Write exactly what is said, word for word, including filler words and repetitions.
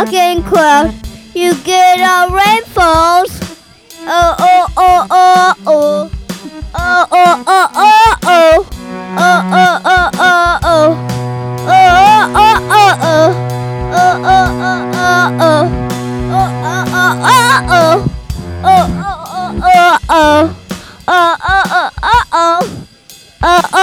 talking cloud. You get our rainfalls. Oh, oh, oh, oh, oh. Oh, oh, oh, oh, oh. Oh, oh, oh, oh, oh. Oh, oh, oh, oh. Oh, oh, oh, oh, oh. Oh, oh, oh, oh, oh. Oh, oh, oh, oh, oh. Oh, oh, oh, oh, oh. Oh, oh.